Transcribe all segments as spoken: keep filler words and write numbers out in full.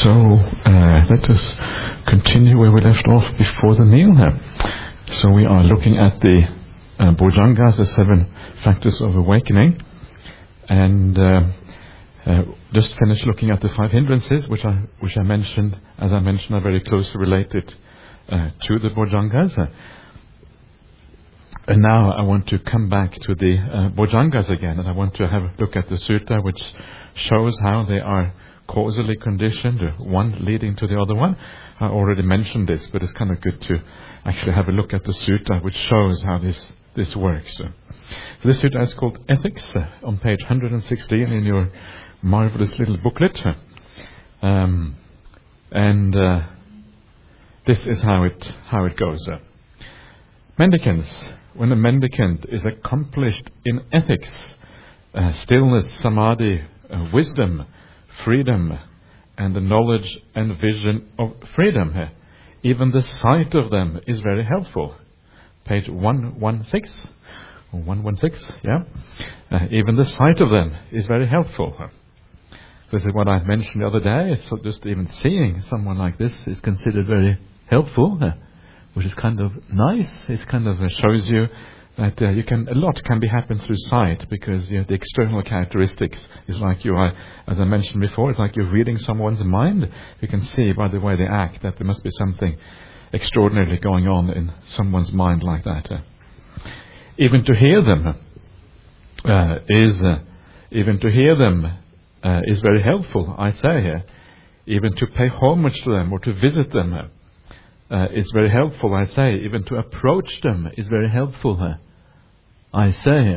So uh, let us continue where we left off before the meal here. So we are looking at the uh, Bojjhangas, the seven factors of awakening, and uh, uh, just finished looking at the five hindrances, which I which I mentioned, as I mentioned, are very closely related uh, to the Bojjhangas. Uh, and now I want to come back to the uh, Bojjhangas again, and I want to have a look at the sutta, which shows how they are causally conditioned, one leading to the other one. I already mentioned this, but it's kind of good to actually have a look at the sutta, which shows how this, this works. So this sutta is called Ethics, uh, on page one hundred sixteen in your marvelous little booklet. Um, and uh, this is how it how it goes. Uh, mendicants, when a mendicant is accomplished in ethics, uh, stillness, samadhi, uh, wisdom, freedom, and the knowledge and vision of freedom, even the sight of them is very helpful. Page one sixteen, or one sixteen, yeah. Uh, even the sight of them is very helpful. This is what I mentioned the other day. So just even seeing someone like this is considered very helpful, uh, which is kind of nice. It kind of uh, shows you that uh, you can a lot can be happen through sight, because you know, the external characteristics is like you are, as I mentioned before, it's like you're reading someone's mind. You can see by the way they act that there must be something extraordinarily going on in someone's mind like that. Uh, even to hear them uh, is uh, even to hear them uh, is very helpful. I say here, even to pay homage to them or to visit them uh, is very helpful. I say, even to approach them is very helpful. Uh, I say,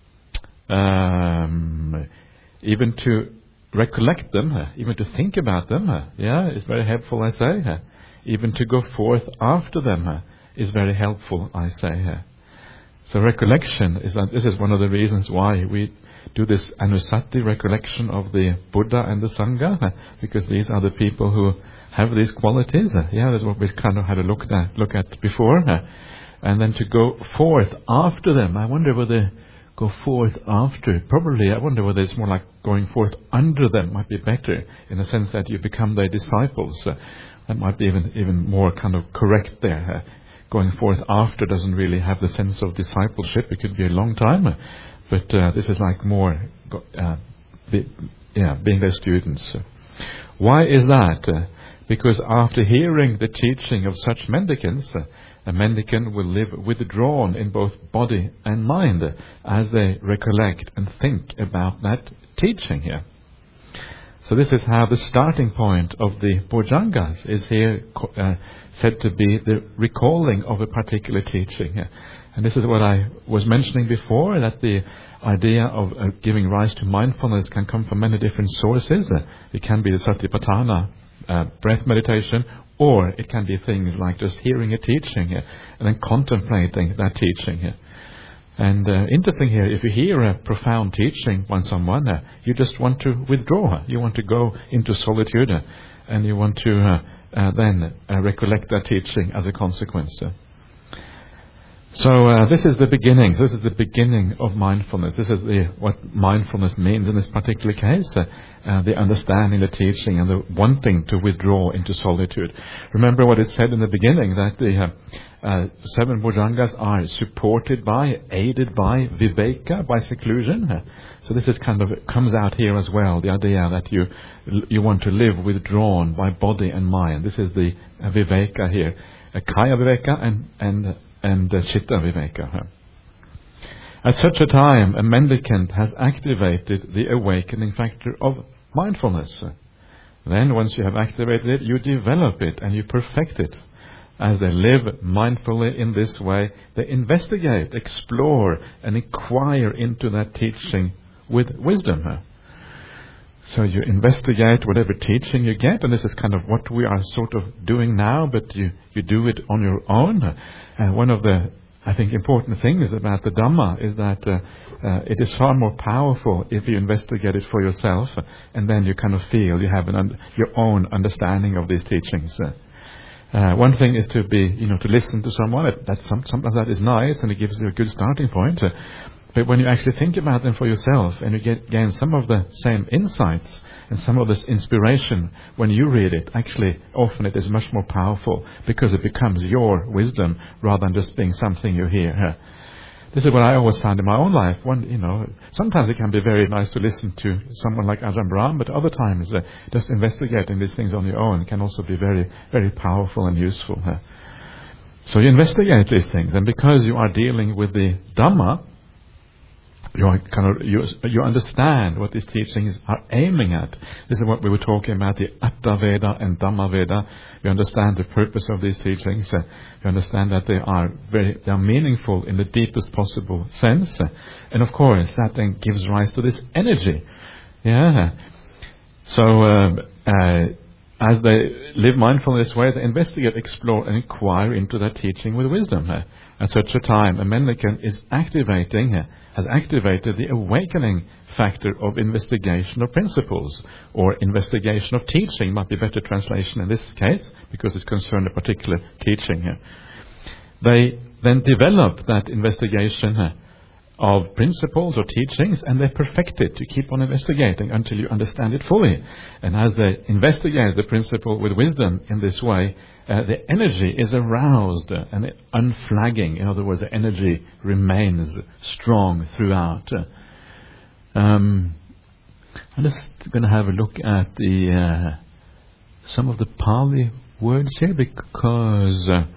um, even to recollect them, uh, even to think about them, uh, yeah, is very helpful. I say, uh, even to go forth after them uh, is very helpful. I say, uh. So recollection is that this is one of the reasons why we do this Anusati recollection of the Buddha and the Sangha, uh, because these are the people who have these qualities. Uh, yeah, that's what we kind of had a look at look at before. Uh, And then to go forth after them. I wonder whether they go forth after. Probably, I wonder whether it's more like going forth under them might be better, in the sense that you become their disciples. Uh, that might be even even more kind of correct there. Uh, going forth after doesn't really have the sense of discipleship. It could be a long time. Uh, but uh, this is like more, uh, be, yeah, being their students. Uh, why is that? Uh, because after hearing the teaching of such mendicants, uh, a mendicant will live withdrawn in both body and mind as they recollect and think about that teaching here. So this is how the starting point of the Bojjhangas is here uh, said to be the recalling of a particular teaching here. And this is what I was mentioning before, that the idea of uh, giving rise to mindfulness can come from many different sources. Uh, it can be the Satipatthana uh, breath meditation, or it can be things like just hearing a teaching uh, and then contemplating that teaching. Uh. And uh, interesting here, if you hear a profound teaching by someone, uh, you just want to withdraw. You want to go into solitude, uh, and you want to uh, uh, then uh, recollect that teaching as a consequence. Uh. So uh, this is the beginning. This is the beginning of mindfulness. This is the, what mindfulness means in this particular case. Uh, uh, the understanding, the teaching, and the wanting to withdraw into solitude. Remember what it said in the beginning, that the uh, uh, seven Bojjhangas are supported by, aided by viveka, by seclusion. Uh, so this is kind of comes out here as well. The idea that you you want to live withdrawn by body and mind. This is the uh, viveka here, uh, kaya viveka and and and uh, chitta viveka. Uh. At such a time, a mendicant has activated the awakening factor of mindfulness. Then, once you have activated it, you develop it and you perfect it. As they live mindfully in this way, they investigate, explore, and inquire into that teaching with wisdom. So you investigate whatever teaching you get, and this is kind of what we are sort of doing now, but you, you do it on your own. And one of the I think important things about the Dhamma is that uh, uh, it is far more powerful if you investigate it for yourself, uh, and then you kind of feel you have an un- your own understanding of these teachings. Uh, uh, one thing is to be, you know, to listen to someone. That, that some, sometimes that is nice and it gives you a good starting point. Uh, But when you actually think about them for yourself and you get, gain some of the same insights and some of this inspiration when you read it, actually often it is much more powerful because it becomes your wisdom rather than just being something you hear. This is what I always found in my own life. One, you know, sometimes it can be very nice to listen to someone like Ajahn Brahm, but other times uh, just investigating these things on your own can also be very, very powerful and useful. Uh. So you investigate these things, and because you are dealing with the Dhamma, you are kind of you, you understand what these teachings are aiming at. This is what we were talking about, the Atta Veda and Dhamma Veda. You understand the purpose of these teachings. Uh, you understand that they are very they are meaningful in the deepest possible sense. Uh, and of course, that then gives rise to this energy. Yeah. So, um, uh, as they live mindful in this way, they investigate, explore, and inquire into that teaching with wisdom. Uh, at such a time, a mendicant is activating uh, has activated the awakening factor of investigation of principles, or investigation of teaching, might be a better translation in this case, because it's concerned a particular teaching here. They then develop that investigation uh, of principles or teachings, and they perfect it. You keep on investigating until you understand it fully. And as they investigate the principle with wisdom in this way, Uh, the energy is aroused uh, and unflagging. In other words, the energy remains strong throughout. Uh, um, I'm just going to have a look at the uh, some of the Pali words here, because uh,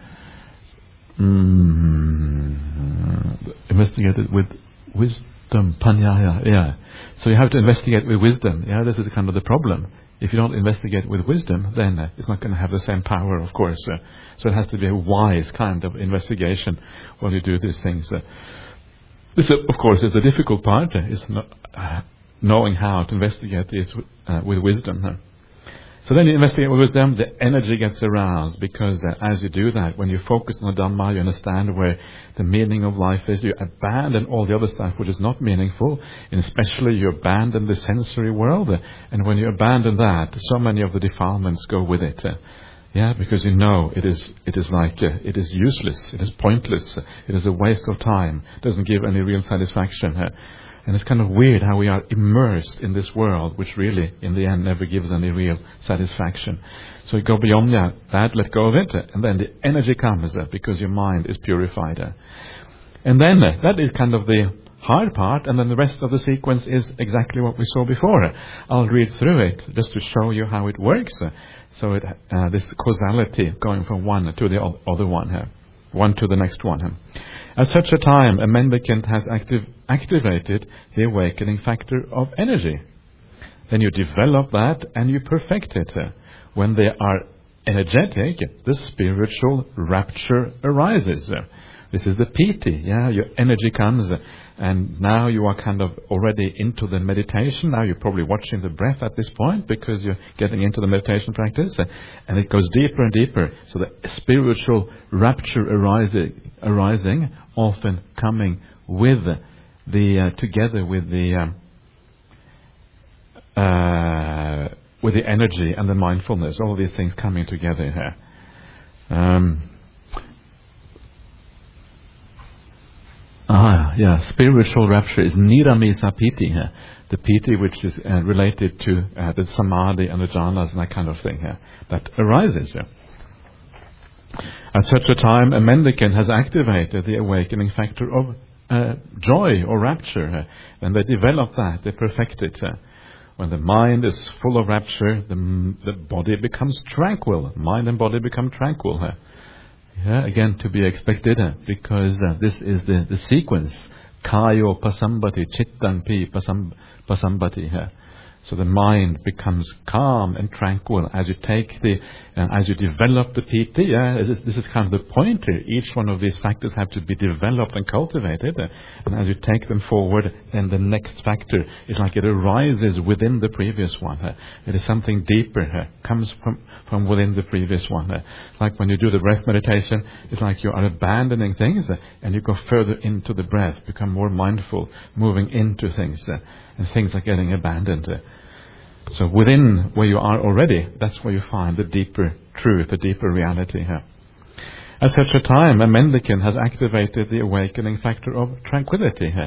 mm, investigated with wisdom, panyaya. Yeah. So you have to investigate with wisdom. Yeah, this is kind of the problem. If you don't investigate with wisdom, then uh, it's not going to have the same power, of course. Uh, so it has to be a wise kind of investigation when you do these things. Uh, this, uh, of course, is the difficult part, uh, is no, uh, knowing how to investigate this uh, with wisdom. Uh. So then you investigate with wisdom, the energy gets aroused, because uh, as you do that, when you focus on the Dhamma, you understand where the meaning of life is. You abandon all the other stuff which is not meaningful, and especially you abandon the sensory world. Uh, and when you abandon that, so many of the defilements go with it. Uh, yeah, because you know it is it is like uh, it is useless, it is pointless, uh, it is a waste of time, doesn't give any real satisfaction. Uh, And it's kind of weird how we are immersed in this world, which really, in the end, never gives any real satisfaction. So you go beyond that, that let go of it, and then the energy comes uh, because your mind is purified. Uh. And then uh, that is kind of the hard part, and then the rest of the sequence is exactly what we saw before. Uh, I'll read through it just to show you how it works. Uh, so it, uh, this causality going from one to the other one, uh, one to the next one. Uh. At such a time, a mendicant has active, activated the awakening factor of energy. Then you develop that and you perfect it. When they are energetic, the spiritual rapture arises. This is the piti. Yeah, your energy comes, and now you are kind of already into the meditation. Now you're probably watching the breath at this point because you're getting into the meditation practice, and it goes deeper and deeper. So the spiritual rapture arising, arising often coming with the uh, together with the um, uh, with the energy and the mindfulness. All these things coming together here. Um, Ah, yeah, spiritual rapture is Niramisa Piti, uh, the Piti which is uh, related to uh, the Samadhi and the jhanas and that kind of thing uh, that arises. Uh. At such a time, a mendicant has activated the awakening factor of uh, joy or rapture, uh, and they develop that, they perfect it. Uh. When the mind is full of rapture, the, the body becomes tranquil, mind and body become tranquil. Uh. Yeah, again, to be expected, uh, because uh, this is the, the sequence. Kayo pasambati, chittanpi pasam, pasambati. Uh. So the mind becomes calm and tranquil as you take the, uh, as you develop the piti. Yeah, this, this is kind of the point here. Each one of these factors have to be developed and cultivated. Uh, and as you take them forward, then the next factor is like it arises within the previous one. Uh, it is something deeper, uh, comes from, from within the previous one. Uh, it's like when you do the breath meditation, it's like you are abandoning things uh, and you go further into the breath, become more mindful, moving into things. Uh, and things are getting abandoned. Uh, So within where you are already, that's where you find the deeper truth, the deeper reality here. At such a time, a mendicant has activated the awakening factor of tranquility here.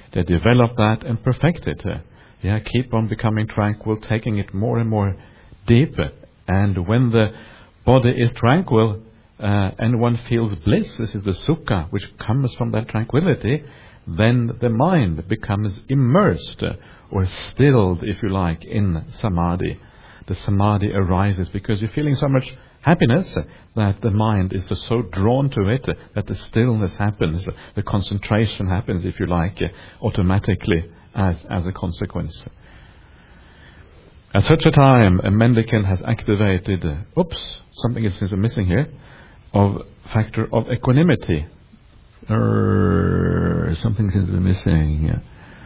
they develop that and perfect it. Uh, yeah, keep on becoming tranquil, taking it more and more deeper. And when the body is tranquil uh, and one feels bliss, this is the sukha which comes from that tranquility, then the mind becomes immersed uh, or stilled, if you like, in samadhi. The samadhi arises because you're feeling so much happiness uh, that the mind is just so drawn to it uh, that the stillness happens, uh, the concentration happens, if you like, uh, automatically as, as a consequence. At such a time, a mendicant has activated, uh, oops, something is missing here, of factor of equanimity. Er, something seems to be missing. Yeah.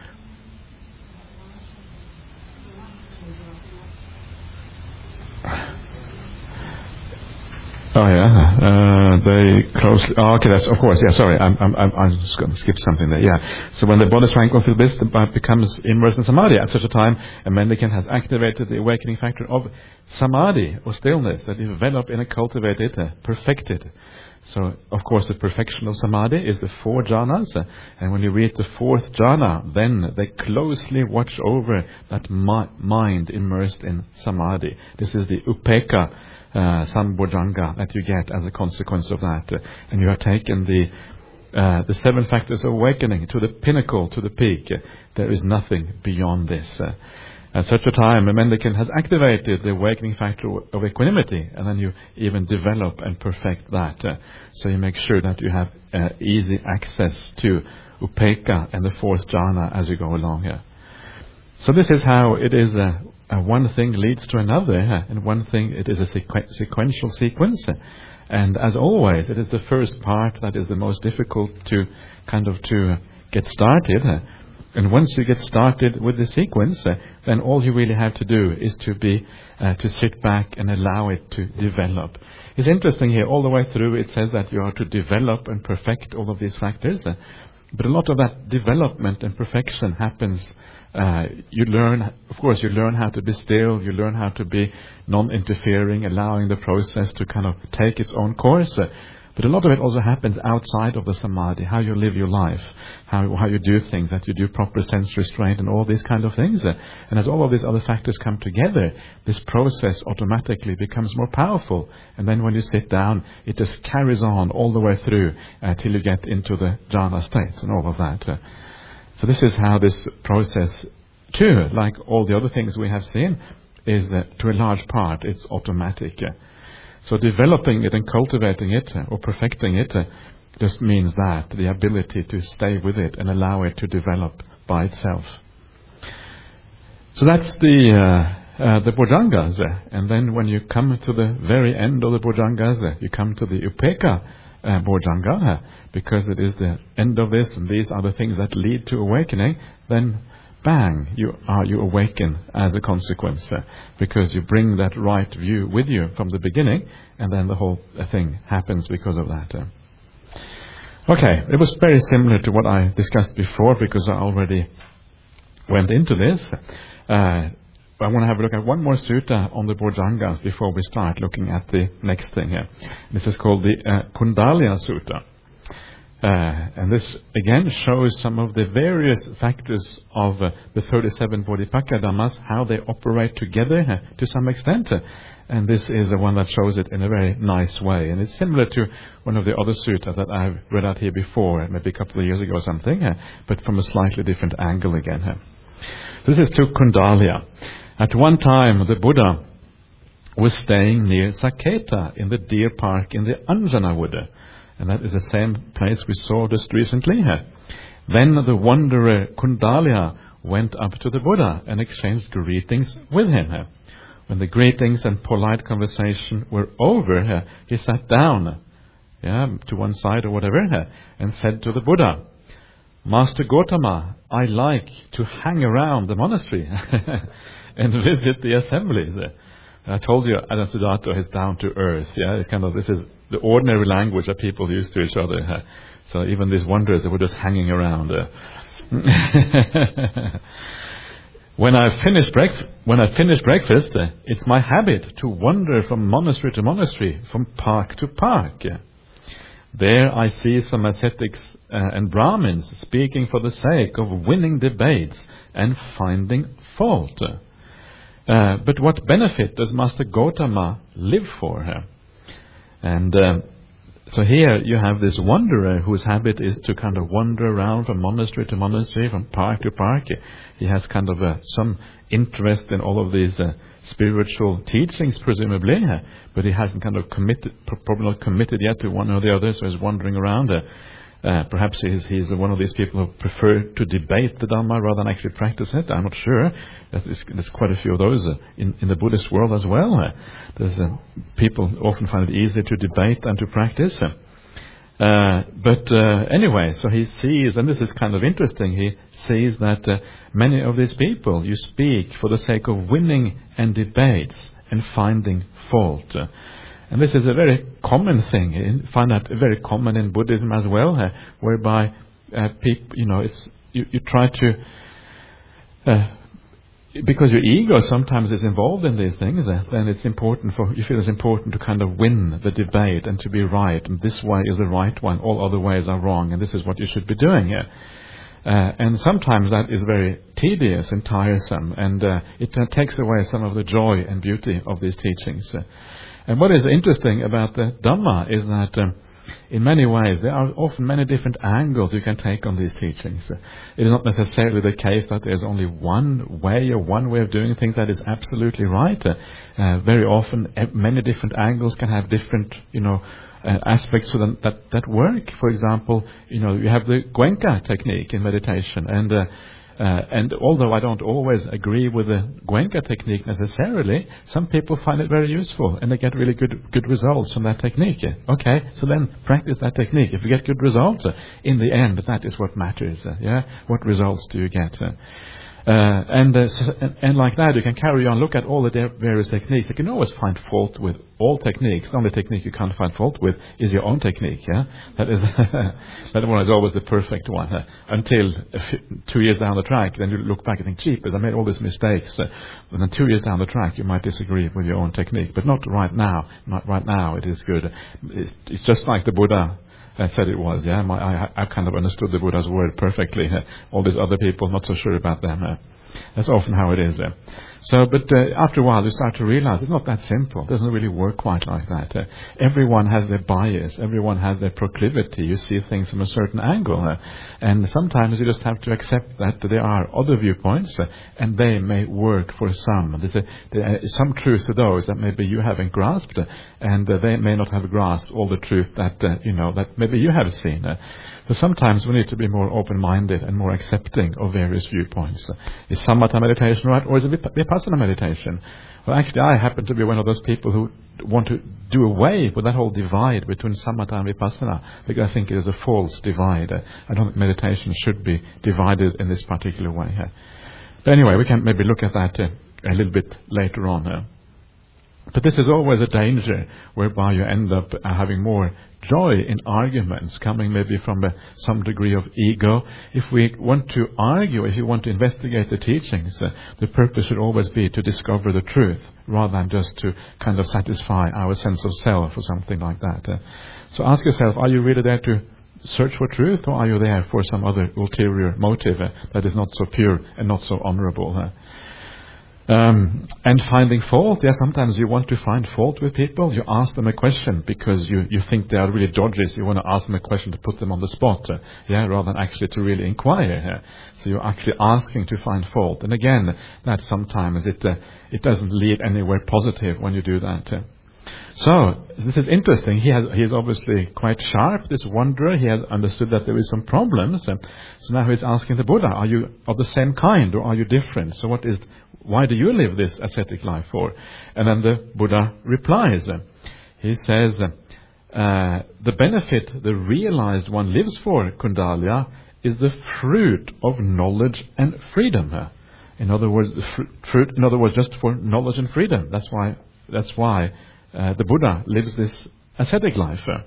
Oh yeah, uh, they closely. Oh, okay, that's of course. Yeah, sorry, I'm I'm I'm, I'm just going to skip something there. Yeah. So when the body is tranquil, feel bliss, the mind becomes immersed in samadhi. At such a time, a mendicant has activated the awakening factor of samadhi or stillness that develop in a cultivated, uh, perfected. So, of course, the perfection of samadhi is the four jhanas, uh, and when you read the fourth jhana, then they closely watch over that mi- mind immersed in samadhi. This is the upekkha uh, sambojjhanga that you get as a consequence of that, uh, and you have taken the uh, the seven factors of awakening to the pinnacle, to the peak. Uh, there is nothing beyond this. Uh, At such a time, a mendicant has activated the awakening factor of equanimity, and then you even develop and perfect that. Uh, so you make sure that you have uh, easy access to upekkha and the fourth jhana as you go along here. So this is how it is. Uh, uh, one thing leads to another, uh, and one thing it is a sequ- sequential sequence. Uh, and as always, it is the first part that is the most difficult to kind of to uh, get started. Uh, And once you get started with the sequence, uh, then all you really have to do is to be, uh, to sit back and allow it to develop. It's interesting here, all the way through it says that you are to develop and perfect all of these factors. Uh, but a lot of that development and perfection happens, uh, you learn, of course, you learn how to be still, you learn how to be non-interfering, allowing the process to kind of take its own course. Uh, But a lot of it also happens outside of the samadhi, how you live your life, how how you do things, that you do proper sense restraint and all these kind of things. And as all of these other factors come together, this process automatically becomes more powerful. And then when you sit down, it just carries on all the way through uh, till you get into the jhana states and all of that. Uh, so this is how this process, too, like all the other things we have seen, is uh, to a large part, it's automatic. Uh, So developing it and cultivating it uh, or perfecting it uh, just means that the ability to stay with it and allow it to develop by itself. So that's the uh, uh, the bojjhangas, uh, and then when you come to the very end of the bojjhangas, uh, you come to the upekkha uh, bojjhanga, uh, because it is the end of this, and these are the things that lead to awakening. Then bang, you are you awaken as a consequence, uh, because you bring that right view with you from the beginning, and then the whole uh, thing happens because of that. Uh. Okay, it was very similar to what I discussed before, because I already went into this. Uh, I want to have a look at one more sutta on the bojjhangas before we start looking at the next thing here. This is called the uh, Kundalya Sutta. Uh, and this again shows some of the various factors of uh, the thirty-seven Bodhipakka Dhammas, how they operate together uh, to some extent. Uh, and this is the one that shows it in a very nice way. And it's similar to one of the other sutta that I've read out here before, maybe a couple of years ago or something, uh, but from a slightly different angle again. Uh. This is to Kundalya. At one time, the Buddha was staying near Saketa in the deer park in the Anjana wood. And that is the same place we saw just recently here. Then the wanderer Kundalya went up to the Buddha and exchanged greetings with him. When the greetings and polite conversation were over, he sat down, yeah, to one side or whatever, and said to the Buddha, "Master Gautama, I like to hang around the monastery and visit the assemblies." I told you Ajahn Sudatta is down to earth. Yeah, it's kind of, this is the ordinary language that people use to each other. Uh, so even these wanderers, they were just hanging around. Uh. when I finish breakfast, when I finish breakfast, uh, it's my habit to wander from monastery to monastery, from park to park. Uh. There I see some ascetics uh, and Brahmins speaking for the sake of winning debates and finding fault. Uh, but what benefit does Master Gautama live for her? And uh, so here you have this wanderer whose habit is to kind of wander around from monastery to monastery, from park to park. He has kind of uh, some interest in all of these uh, spiritual teachings, presumably, uh, but he hasn't kind of committed, probably not committed yet to one or the other, so he's wandering around. Uh, uh, perhaps he's, he's one of these people who prefer to debate the Dhamma rather than actually practice it. I'm not sure. There's, there's quite a few of those uh, in, in the Buddhist world as well. Uh, there's uh, people often find it easier to debate than to practice. Uh, Uh, but uh, anyway, so he sees, and this is kind of interesting, he sees that uh, many of these people, you speak for the sake of winning and debates and finding fault. Uh, and this is a very common thing. You find that very common in Buddhism as well, uh, whereby uh, people, you know, it's you, you try to... Uh, Because your ego sometimes is involved in these things, uh, then it's important for you feel it's important to kind of win the debate and to be right. And this way is the right one; all other ways are wrong, and this is what you should be doing here. Uh, and sometimes that is very tedious and tiresome, and uh, it uh, takes away some of the joy and beauty of these teachings. Uh, and what is interesting about the Dhamma is that. Um, In many ways, there are often many different angles you can take on these teachings. It is not necessarily the case that there's only one way or one way of doing things that is absolutely right. Uh, very often, many different angles can have different, you know, uh, aspects to them that, that work. For example, you know, you have the Goenka technique in meditation, and uh, Uh, and although I don't always agree with the Goenka technique necessarily, some people find it very useful and they get really good good results from that technique. Okay, so then practice that technique. If you get good results, uh, in the end, that is what matters. Uh, yeah, what results do you get? Uh, Uh, and, uh, so, and and like that, you can carry on, look at all the various techniques. You can always find fault with all techniques. The only technique you can't find fault with is your own technique. Yeah, that is that one is always the perfect one. Uh, until a few, two years down the track, then you look back and think, "Jeepers, I made all these mistakes." Uh, but then two years down the track, you might disagree with your own technique, but not right now. Not right now. It is good. It's, it's just like the Buddha. I said it was, yeah. My, I, I kind of understood the Buddha's word perfectly. Uh, all these other people, not so sure about them. Uh, that's often how it is. Uh. So, but uh, after a while, you start to realize it's not that simple. It doesn't really work quite like that. Uh, everyone has their bias. Everyone has their proclivity. You see things from a certain angle. Uh, and sometimes you just have to accept that there are other viewpoints, uh, and they may work for some. There's a, there is some truth to those that maybe you haven't grasped, uh, and uh, they may not have grasped all the truth that, uh, you know, that maybe you have seen. Uh, so sometimes we need to be more open-minded and more accepting of various viewpoints. Uh, is samatha meditation right, or is it vipassana meditation? Well, actually, I happen to be one of those people who want to do away with that whole divide between samatha and vipassana, because I think it is a false divide. Uh, I don't think meditation should be divided in this particular way. Uh. But anyway, we can maybe look at that uh, a little bit later on. Uh. But this is always a danger whereby you end up uh, having more joy in arguments, coming maybe from a, some degree of ego. If we want to argue, if you want to investigate the teachings, uh, the purpose should always be to discover the truth, rather than just to kind of satisfy our sense of self or something like that. Uh, so ask yourself, are you really there to search for truth, or are you there for some other ulterior motive uh, that is not so pure and not so honorable? Uh? Um, and finding fault, yeah, sometimes you want to find fault with people. You ask them a question because you, you think they are really dodgy, so you want to ask them a question to put them on the spot, uh, yeah, rather than actually to really inquire. Uh, so you're actually asking to find fault. And again, that sometimes it uh, it doesn't lead anywhere positive when you do that. Uh. So, this is interesting. He has, he is obviously quite sharp, this wanderer. He has understood that there is some problems. Uh, so now he's asking the Buddha, are you of the same kind or are you different? So what is, why do you live this ascetic life for? And then the Buddha replies. Uh, he says, uh, the benefit the realized one lives for, Kundalya, is the fruit of knowledge and freedom. Uh, in other words, the fr- fruit, in other words, just for knowledge and freedom. That's why, that's why Uh, the Buddha lives this ascetic life. Uh.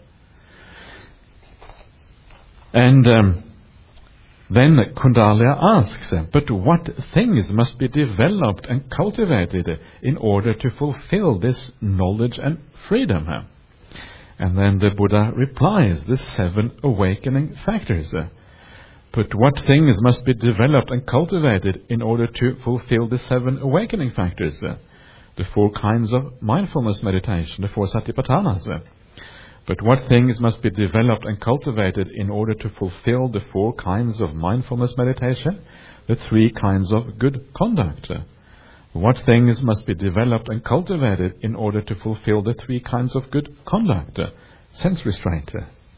And um, then Kundalya asks, uh, but what things must be developed and cultivated in order to fulfill this knowledge and freedom? Uh? And then the Buddha replies, the seven awakening factors. But what things must be developed and cultivated in order to fulfill the seven awakening factors? The four kinds of mindfulness meditation, the four satipatthanas. But what things must be developed and cultivated in order to fulfill the four kinds of mindfulness meditation? The three kinds of good conduct. What things must be developed and cultivated in order to fulfill the three kinds of good conduct? Sense restraint.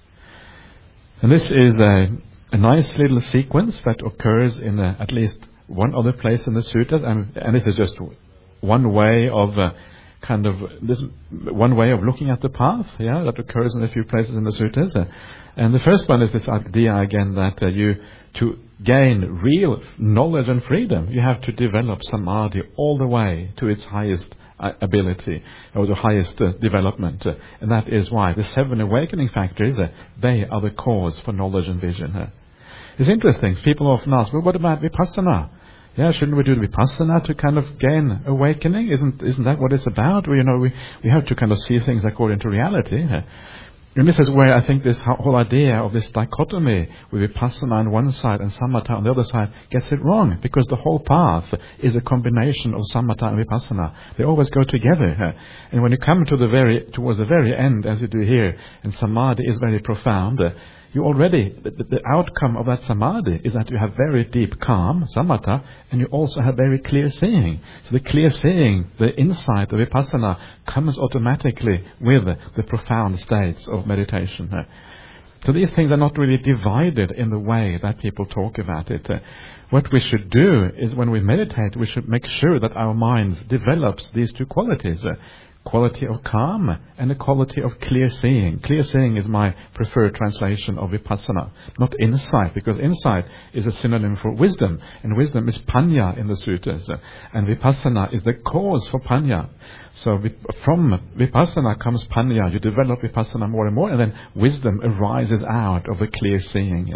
And this is a, a nice little sequence that occurs in a, at least one other place in the sutras, and, and this is just one way of uh, kind of this one way of looking at the path, yeah, that occurs in a few places in the sutras. Uh, and the first one is this idea again that uh, you to gain real knowledge and freedom, you have to develop samadhi all the way to its highest uh, ability, or the highest uh, development. Uh, and that is why the seven awakening factors, uh, they are the cause for knowledge and vision. Uh. It's interesting, people often ask, well, what about vipassana? Yeah, shouldn't we do the vipassana to kind of gain awakening? Isn't isn't that what it's about? Well, you know, we, we have to kind of see things according to reality. Uh. And this is where I think this whole idea of this dichotomy with vipassana on one side and samatha on the other side gets it wrong, because the whole path is a combination of samatha and vipassana. They always go together. And when you come to the very towards the very end, as you do here, and samadhi is very profound, you already, the, the outcome of that samadhi is that you have very deep calm, samatha, and you also have very clear seeing. So the clear seeing, the insight of vipassana, comes automatically with the profound states of meditation. So these things are not really divided in the way that people talk about it. What we should do is when we meditate, we should make sure that our minds develops these two qualities. Quality of calm and the quality of clear seeing. Clear seeing is my preferred translation of vipassana, not insight, because insight is a synonym for wisdom, and wisdom is panya in the sutras, and vipassana is the cause for panya. So from vipassana comes panya. You develop vipassana more and more, and then wisdom arises out of the clear seeing.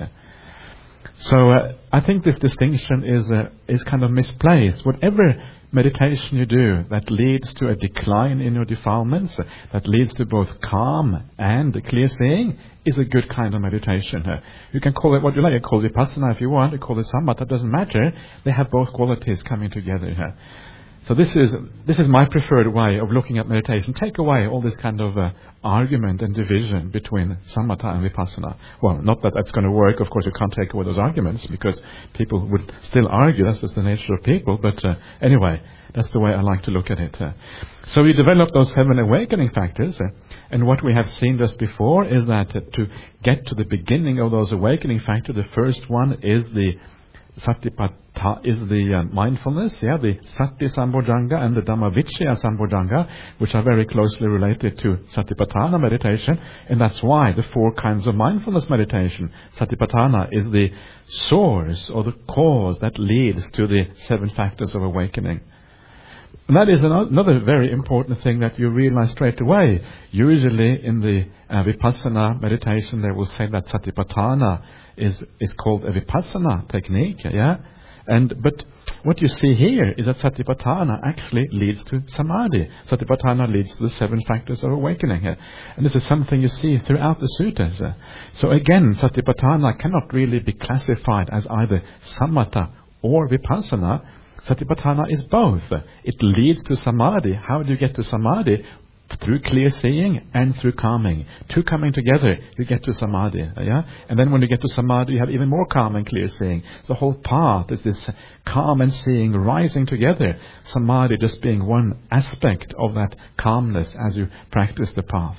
So uh, I think this distinction is uh, is kind of misplaced. Whatever meditation you do that leads to a decline in your defilements, that leads to both calm and clear seeing, is a good kind of meditation. You can call it what you like. You call it vipassana if you want. You call it samatha. It doesn't matter. They have both qualities coming together. So this is this is my preferred way of looking at meditation. Take away all this kind of uh, argument and division between samatha and vipassana. Well, not that that's going to work. Of course, you can't take away those arguments, because people would still argue. That's just the nature of people. But uh, anyway, that's the way I like to look at it. Uh, so we develop those seven awakening factors. Uh, and what we have seen just before is that uh, to get to the beginning of those awakening factors, the first one is the Satipatthana, is the uh, mindfulness, yeah, the Sati Sambodhanga and the Dhammavichaya Sambodhanga, which are very closely related to Satipatthana meditation, and that's why the four kinds of mindfulness meditation, Satipatthana is the source or the cause that leads to the seven factors of awakening. And that is another very important thing that you realize straight away. Usually in the uh, Vipassana meditation, they will say that Satipatthana is is called a Vipassana technique, yeah. And but what you see here is that Satipatthana actually leads to Samadhi. Satipatthana leads to the seven factors of awakening. Uh, and this is something you see throughout the sutras. Uh. So again, Satipatthana cannot really be classified as either Samatha or Vipassana. Satipatthana is both. It leads to Samadhi. How do you get to Samadhi? Through clear seeing and through calming. Two coming together, you get to Samadhi. Yeah? And then when you get to Samadhi, you have even more calm and clear seeing. The whole path is this calm and seeing rising together. Samadhi just being one aspect of that calmness as you practice the path.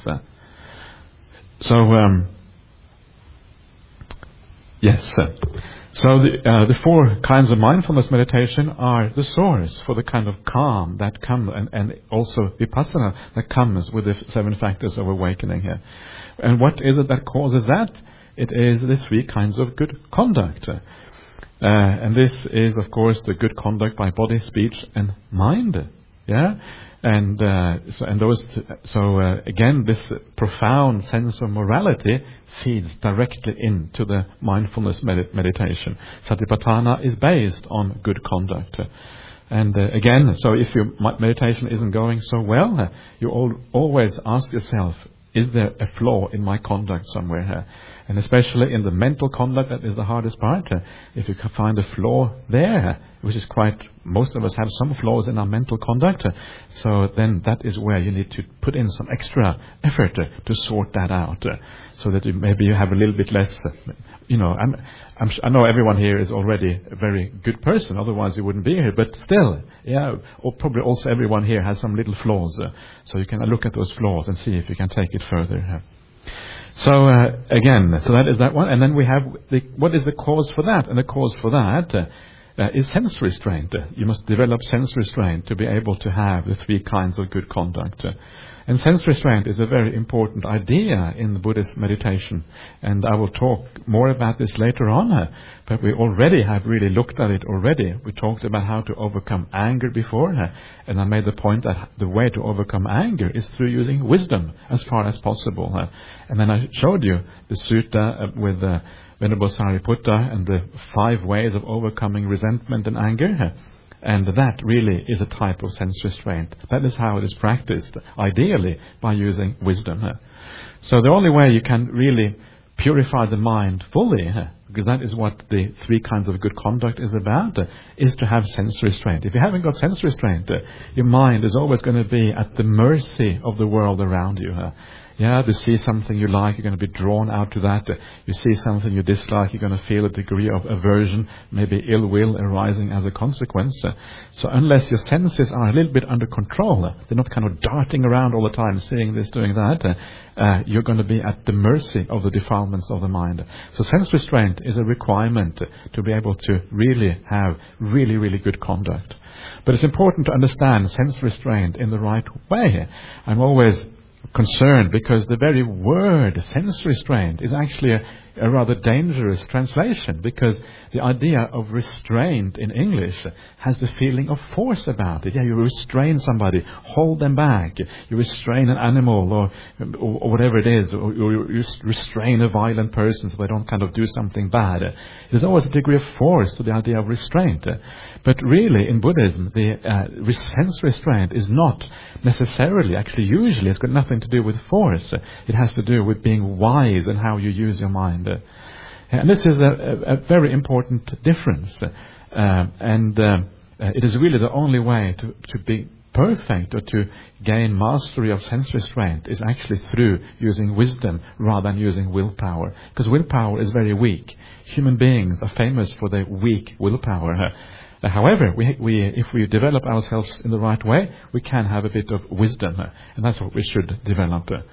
So, um, yes. So the, uh, the four kinds of mindfulness meditation are the source for the kind of calm that comes, and, and also vipassana that comes with the seven factors of awakening here. And what is it that causes that? It is the three kinds of good conduct. Uh, and this is, of course, the good conduct by body, speech, and mind. Yeah? And uh, so, and those. T- so uh, again, this profound sense of morality feeds directly into the mindfulness med- meditation. Satipatthana is based on good conduct. Uh, and uh, again, so if your meditation isn't going so well, uh, you all, always ask yourself, is there a flaw in my conduct somewhere here? And especially in the mental conduct, that is the hardest part. Uh, if you can find a flaw there, which is quite, most of us have some flaws in our mental conduct, uh, so then that is where you need to put in some extra effort uh, to sort that out, uh, so that you, maybe you have a little bit less, uh, you know, I'm, I'm, I know everyone here is already a very good person, otherwise you wouldn't be here, but still, yeah, or probably also everyone here has some little flaws, uh, so you can look at those flaws and see if you can take it further. Uh. So uh, again, so that is that one, and then we have the, what is the cause for that? And the cause for that uh, uh, is sense restraint. Uh, you must develop sense restraint to be able to have the three kinds of good conduct. Uh, and sense restraint is a very important idea in the Buddhist meditation, and I will talk more about this later on. Uh, but we already have really looked at it already. We talked about how to overcome anger before, uh, and I made the point that the way to overcome anger is through using wisdom as far as possible. Uh, and then I showed you the sutta uh, with uh, Venerable Sariputta and the five ways of overcoming resentment and anger. Uh, And that really is a type of sense restraint. That is how it is practiced, ideally by using wisdom. So the only way you can really purify the mind fully, because that is what the three kinds of good conduct is about, is to have sense restraint. If you haven't got sense restraint, your mind is always going to be at the mercy of the world around you. Yeah, to see something you like, you're going to be drawn out to that. You see something you dislike, you're going to feel a degree of aversion, maybe ill will arising as a consequence. So unless your senses are a little bit under control, they're not kind of darting around all the time, seeing this, doing that, uh, you're going to be at the mercy of the defilements of the mind. So sense restraint is a requirement to be able to really have really, really good conduct. But it's important to understand sense restraint in the right way. I'm always concerned because the very word sense restraint is actually a, a rather dangerous translation, because the idea of restraint in English has the feeling of force about it. Yeah, you restrain somebody, hold them back. You restrain an animal or, or, or whatever it is, or, or you restrain a violent person so they don't kind of do something bad. There's always a degree of force to the idea of restraint. But really, in Buddhism, the uh, sense restraint is not necessarily, actually usually, it's got nothing to do with force. It has to do with being wise in how you use your mind. Uh, and this is a, a, a very important difference. Uh, and uh, uh, it is really the only way to, to be perfect or to gain mastery of sense restraint is actually through using wisdom rather than using willpower. Because willpower is very weak. Human beings are famous for their weak willpower. Uh, however, we, we, if we develop ourselves in the right way, we can have a bit of wisdom, uh, and that's what we should develop. Uh.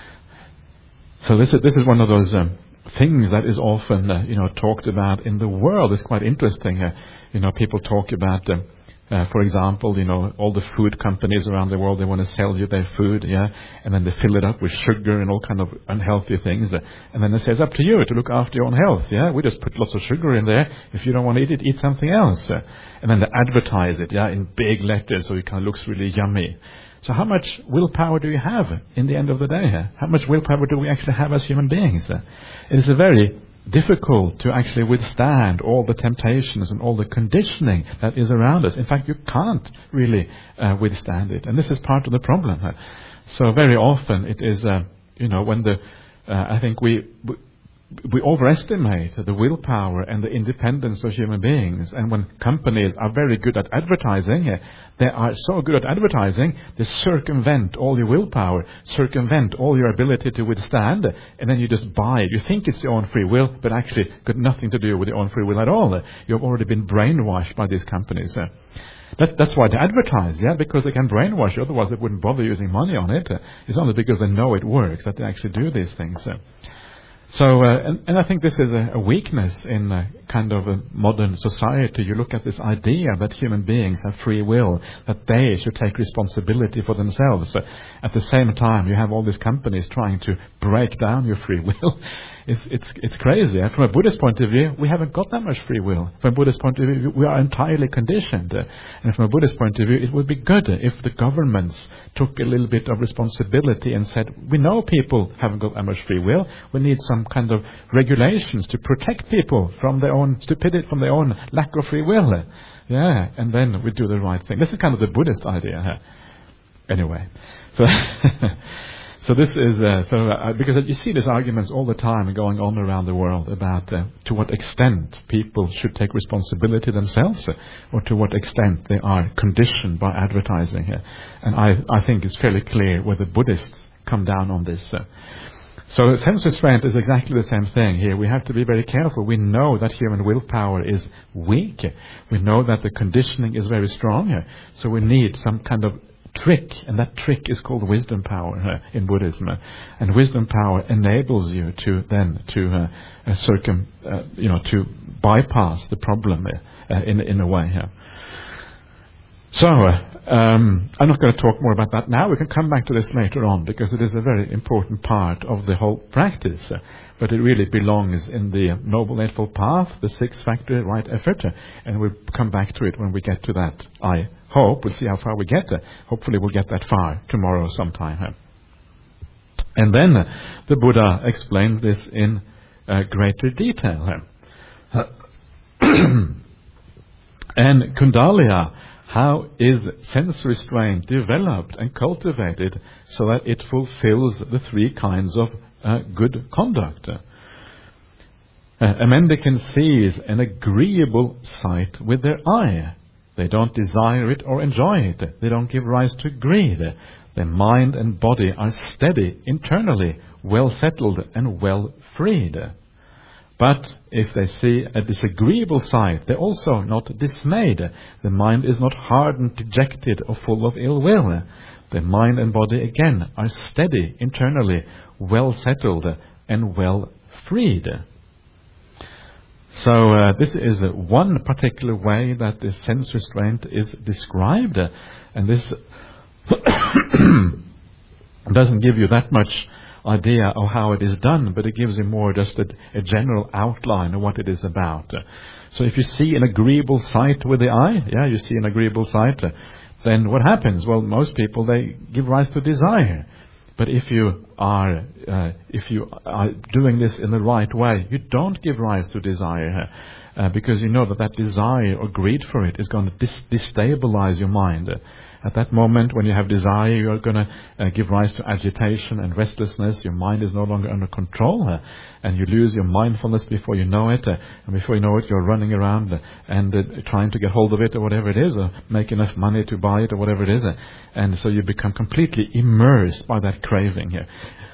So this is, this is one of those um, things that is often, uh, you know, talked about in the world. It's quite interesting. Uh, you know, people talk about, um, uh, for example, you know, all the food companies around the world, they want to sell you their food, yeah, and then they fill it up with sugar and all kind of unhealthy things, uh, and then they say it's up to you to look after your own health, yeah. We just put lots of sugar in there. If you don't want to eat it, eat something else, uh, and then they advertise it, yeah, in big letters, so it kind of looks really yummy. So how much willpower do you have in the end of the day? Uh? How much willpower do we actually have as human beings? Uh? It is a very difficult to actually withstand all the temptations and all the conditioning that is around us. In fact, you can't really uh, withstand it. And this is part of the problem. Uh, so very often it is, uh, you know, when the, uh, I think we, we we overestimate the willpower and the independence of human beings. And when companies are very good at advertising, uh, they are so good at advertising, they circumvent all your willpower, circumvent all your ability to withstand, and then you just buy it. You think it's your own free will, but actually got nothing to do with your own free will at all. You've already been brainwashed by these companies. Uh, That, that's why they advertise, yeah, because they can brainwash you. Otherwise, they wouldn't bother using money on it. Uh, it's only because they know it works that they actually do these things. Uh, So, uh, and, and I think this is a, a weakness in a kind of a modern society. You look at this idea that human beings have free will, that they should take responsibility for themselves. Uh, at the same time, you have all these companies trying to break down your free will. It's, it's, it's crazy. And from a Buddhist point of view, we haven't got that much free will. From a Buddhist point of view, we are entirely conditioned. Uh, and from a Buddhist point of view, it would be good if the governments took a little bit of responsibility and said, we know people haven't got that much free will. We need some kind of regulations to protect people from their own stupidity, from their own lack of free will. Yeah, and then we do the right thing. This is kind of the Buddhist idea. Huh? Anyway, so So this is uh, so uh, because you see these arguments all the time going on around the world about uh, to what extent people should take responsibility themselves, uh, or to what extent they are conditioned by advertising. Uh, and I, I think it's fairly clear where the Buddhists come down on this. Uh. So sense restraint is exactly the same thing here. We have to be very careful. We know that human willpower is weak. We know that the conditioning is very strong. Uh, so we need some kind of trick, and that trick is called wisdom power uh, in Buddhism. Uh, and wisdom power enables you to then to uh, uh, circum, uh, you know, to bypass the problem uh, uh, in in a way. Uh. So uh, um, I'm not going to talk more about that now. We can come back to this later on because it is a very important part of the whole practice. Uh, but it really belongs in the Noble Eightfold Path, the six-factor right effort, uh, and we'll come back to it when we get to that. I hope. We'll see how far we get. Uh, hopefully we'll get that far tomorrow sometime. Uh. And then uh, the Buddha explains this in uh, greater detail. Uh. And Kundalya, how is sense restraint developed and cultivated so that it fulfills the three kinds of uh, good conduct? Uh, a mendicant sees an agreeable sight with their eye. They don't desire it or enjoy it. They don't give rise to greed. Their mind and body are steady internally, well settled and well freed. But if they see a disagreeable sight, they're also not dismayed. The mind is not hardened, dejected, or full of ill will. The mind and body again are steady internally, well settled and well freed. So uh, this is uh, one particular way that the sense restraint is described, uh, and this doesn't give you that much idea of how it is done, but it gives you more just a, a general outline of what it is about. Uh, so if you see an agreeable sight with the eye, yeah, you see an agreeable sight, uh, then what happens? Well, most people, they give rise to desire. But if you are uh, if you are doing this in the right way, you don't give rise to desire, uh, because you know that that desire or greed for it is going to dis- destabilize your mind. Uh, at that moment, when you have desire, you are going to uh, give rise to agitation and restlessness. Your mind is no longer under control, uh, and you lose your mindfulness before you know it. Uh, and before you know it, you're running around uh, and uh, trying to get hold of it or whatever it is, or make enough money to buy it or whatever it is. Uh, and so you become completely immersed by that craving here.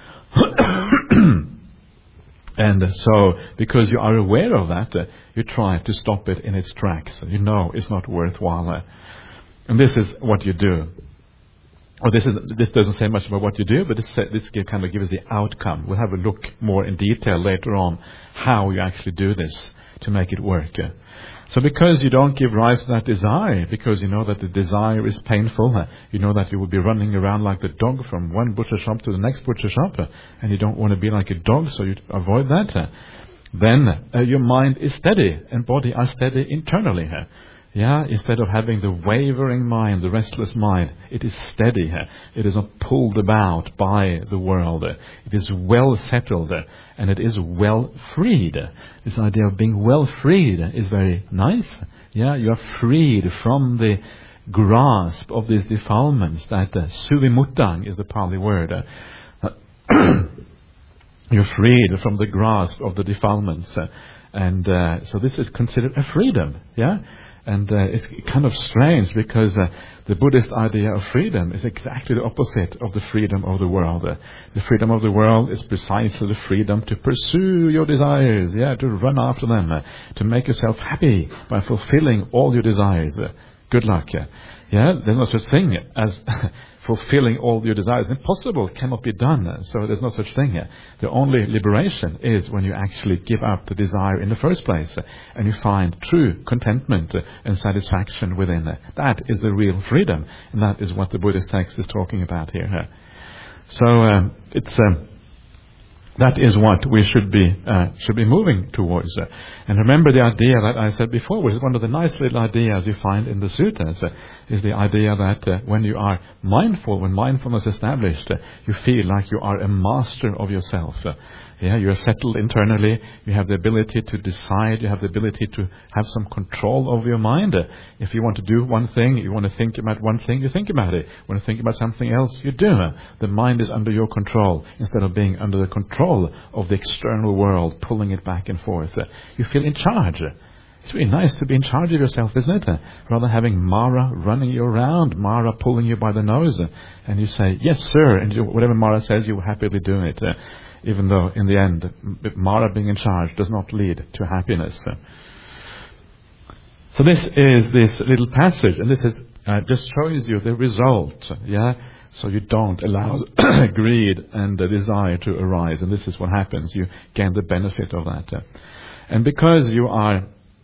And so, because you are aware of that, uh, you try to stop it in its tracks. You know it's not worthwhile. Uh, And this is what you do. Or this is this doesn't say much about what you do, but this, this kind of gives the outcome. We'll have a look more in detail later on how you actually do this to make it work. So because you don't give rise to that desire, because you know that the desire is painful, you know that you will be running around like the dog from one butcher shop to the next butcher shop, and you don't want to be like a dog, so you avoid that, then uh, your mind is steady and body are steady internally. Yeah, instead of having the wavering mind, the restless mind, it is steady. It is not pulled about by the world. It is well settled and it is well freed. This idea of being well freed is very nice. Yeah, you are freed from the grasp of these defilements. That uh, suvimutta is the Pali word. Uh, you're freed from the grasp of the defilements. Uh, and uh, so this is considered a freedom. Yeah. And uh, it's kind of strange because uh, the Buddhist idea of freedom is exactly the opposite of the freedom of the world. Uh, the freedom of the world is precisely the freedom to pursue your desires, yeah, to run after them, uh, to make yourself happy by fulfilling all your desires. Uh, good luck. Uh, yeah, there's no such thing as fulfilling all your desires. Impossible, cannot be done. So there's no such thing here. The only liberation is when you actually give up the desire in the first place and you find true contentment and satisfaction within it. That is the real freedom, and that is what the Buddhist text is talking about here. So um, it's um, that is what we should be uh, should be moving towards. Uh, and remember the idea that I said before, which is one of the nice little ideas you find in the suttas, uh, is the idea that uh, when you are mindful, when mindfulness is established, uh, you feel like you are a master of yourself. Uh, Yeah, you're settled internally. You have the ability to decide. You have the ability to have some control over your mind. If you want to do one thing, you want to think about one thing, you think about it. You want to think about something else, you do. The mind is under your control instead of being under the control of the external world, pulling it back and forth. You feel in charge. It's really nice to be in charge of yourself, isn't it? Rather having Mara running you around, Mara pulling you by the nose, and you say, yes, sir, and you, whatever Mara says, you will happily do it. Uh, even though, in the end, Mara being in charge does not lead to happiness. So this is this little passage, and this is uh, just shows you the result, yeah? So you don't allow greed and the desire to arise, and this is what happens. You gain the benefit of that. And because you are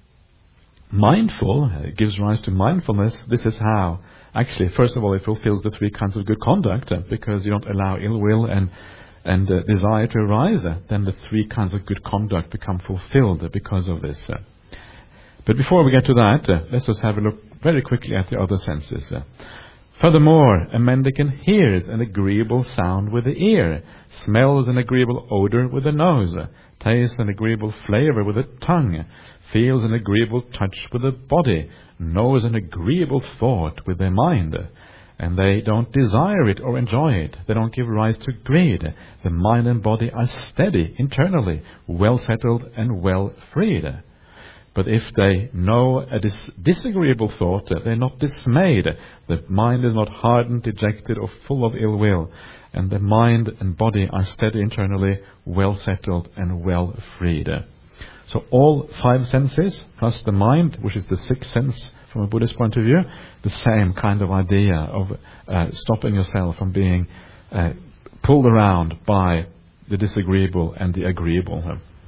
mindful, it gives rise to mindfulness. This is how, actually, first of all, it fulfills the three kinds of good conduct, uh, because you don't allow ill will and and uh, desire to arise. Uh, then the three kinds of good conduct become fulfilled uh, because of this. Uh. But before we get to that, uh, let's just have a look very quickly at the other senses. Uh. Furthermore, a mendicant hears an agreeable sound with the ear, smells an agreeable odor with the nose, uh, tastes an agreeable flavor with the tongue, feels an agreeable touch with the body, knows an agreeable thought with their mind, and they don't desire it or enjoy it. They don't give rise to greed. The mind and body are steady internally, well settled and well freed. But if they know a dis- disagreeable thought, they're not dismayed. The mind is not hardened, dejected, or full of ill will, and the mind and body are steady internally, well settled and well freed. So all five senses, plus the mind, which is the sixth sense from a Buddhist point of view, the same kind of idea of uh, stopping yourself from being uh, pulled around by the disagreeable and the agreeable.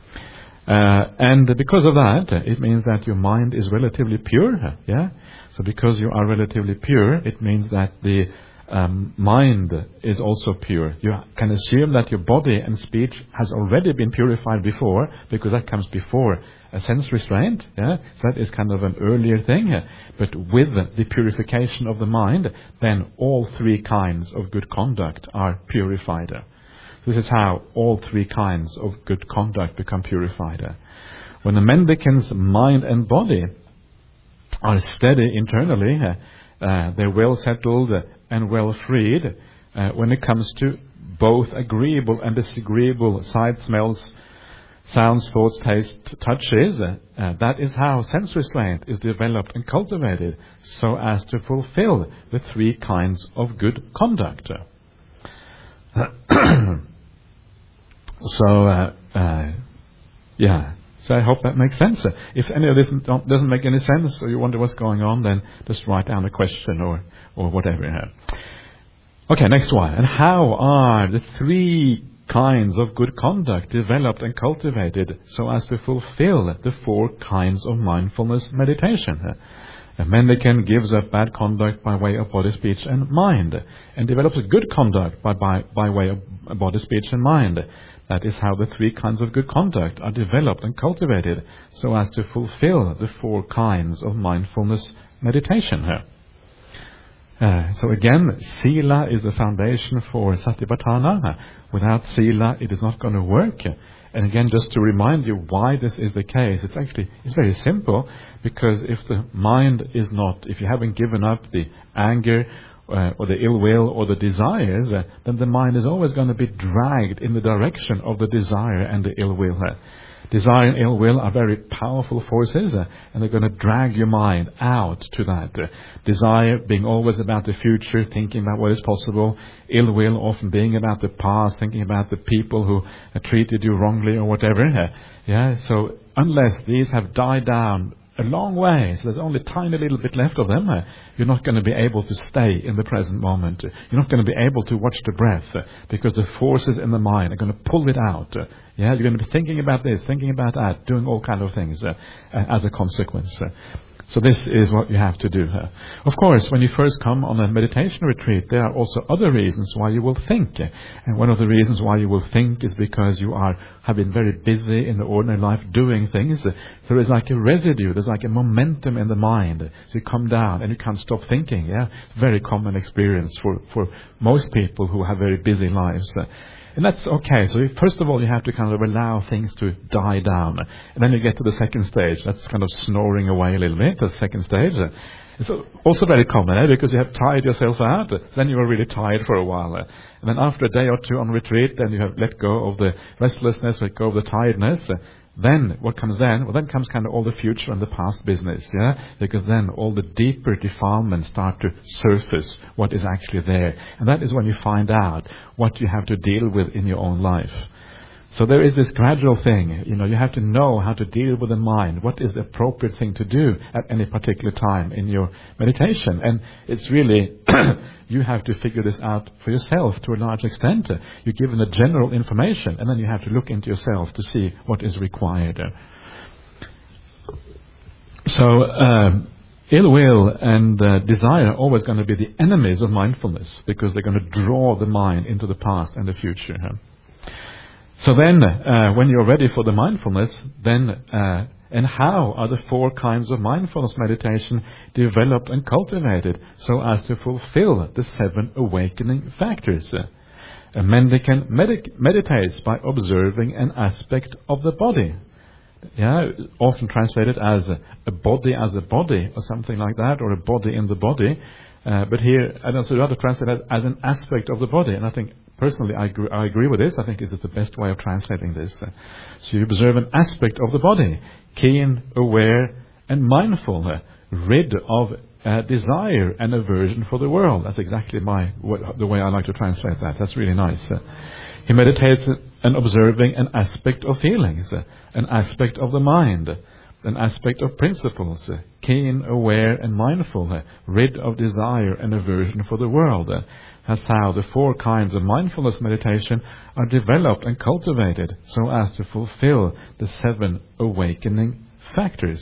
Uh, and because of that, it means that your mind is relatively pure. Yeah. So because you are relatively pure, it means that the Um, mind is also pure. You can assume that your body and speech has already been purified before, because that comes before a sense restraint. Yeah? So that is kind of an earlier thing. But with the purification of the mind, then all three kinds of good conduct are purified. This is how all three kinds of good conduct become purified. When a mendicant's mind and body are steady internally, uh, they're well settled and well freed, uh, when it comes to both agreeable and disagreeable sight, smells, sounds, thoughts, taste, touches, uh, uh, that is how sense restraint is developed and cultivated, so as to fulfill the three kinds of good conduct. so, uh, uh, yeah. So I hope that makes sense. If any of this doesn't make any sense, or you wonder what's going on, then just write down a question or, or whatever. Okay, next one. And how are the three kinds of good conduct developed and cultivated so as to fulfill the four kinds of mindfulness meditation? A mendicant gives up bad conduct by way of body, speech, and mind, and develops a good conduct by, by, by way of body, speech, and mind. That is how the three kinds of good conduct are developed and cultivated so as to fulfill the four kinds of mindfulness meditation. Uh, so again, Sila is the foundation for Satipatthana. Without Sila, it is not going to work. And again, just to remind you why this is the case, it's actually it's very simple, because if the mind is not, if you haven't given up the anger, Uh, or the ill will or the desires, uh, then the mind is always going to be dragged in the direction of the desire and the ill will. Uh, desire and ill will are very powerful forces, uh, and they're going to drag your mind out to that. Uh, desire being always about the future, thinking about what is possible. Ill will often being about the past, thinking about the people who uh, treated you wrongly or whatever. Uh, yeah. So unless these have died down a long way, so there's only a tiny little bit left of them, uh, you're not going to be able to stay in the present moment. You're not going to be able to watch the breath, uh, because the forces in the mind are going to pull it out. Uh, yeah, you're going to be thinking about this, thinking about that, doing all kind of things uh, uh, as a consequence. Uh, So this is what you have to do. Of course, when you first come on a meditation retreat, there are also other reasons why you will think. And one of the reasons why you will think is because you are have been very busy in the ordinary life doing things. There is like a residue, there's like a momentum in the mind. So you come down and you can't stop thinking. Yeah, very common experience for, for most people who have very busy lives. And that's okay. So you, first of all, you have to kind of allow things to die down. And then you get to the second stage. That's kind of snoring away a little bit, the second stage. It's also very common, eh? Because you have tired yourself out. Then you are really tired for a while. Eh? And then after a day or two on retreat, then you have let go of the restlessness, let go of the tiredness. Eh? Then, what comes then? Well, then comes kind of all the future and the past business, yeah? Because then all the deeper defilements start to surface what is actually there. And that is when you find out what you have to deal with in your own life. So there is this gradual thing, you know, you have to know how to deal with the mind. What is the appropriate thing to do at any particular time in your meditation? And it's really, you have to figure this out for yourself to a large extent. You're given the general information, and then you have to look into yourself to see what is required. So, um, ill will and uh, desire are always going to be the enemies of mindfulness, because they're going to draw the mind into the past and the future. So then, uh, when you're ready for the mindfulness, then, uh, and how are the four kinds of mindfulness meditation developed and cultivated so as to fulfill the seven awakening factors? A mendicant med- meditates by observing an aspect of the body. Yeah, often translated as a, a body as a body, or something like that, or a body in the body. Uh, but here, I don't know, rather translate it as an aspect of the body, and I think personally, I agree, I agree with this. I think this is the best way of translating this. Uh, so you observe an aspect of the body, keen, aware, and mindful, uh, rid of uh, desire and aversion for the world. That's exactly my what, the way I like to translate that. That's really nice. Uh, he meditates and observing an aspect of feelings, uh, an aspect of the mind, an aspect of principles, uh, keen, aware, and mindful, uh, rid of desire and aversion for the world. Uh, That's how the four kinds of mindfulness meditation are developed and cultivated so as to fulfill the seven awakening factors.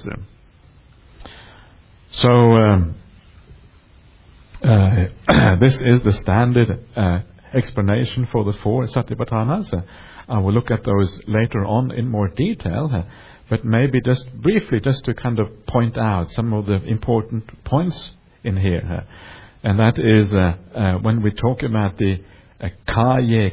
So, um, uh, this is the standard uh, explanation for the four Satipatthanas. Uh, I will look at those later on in more detail, uh, but maybe just briefly, just to kind of point out some of the important points in here. Uh, And that is uh, uh, when we talk about the uh, Kaya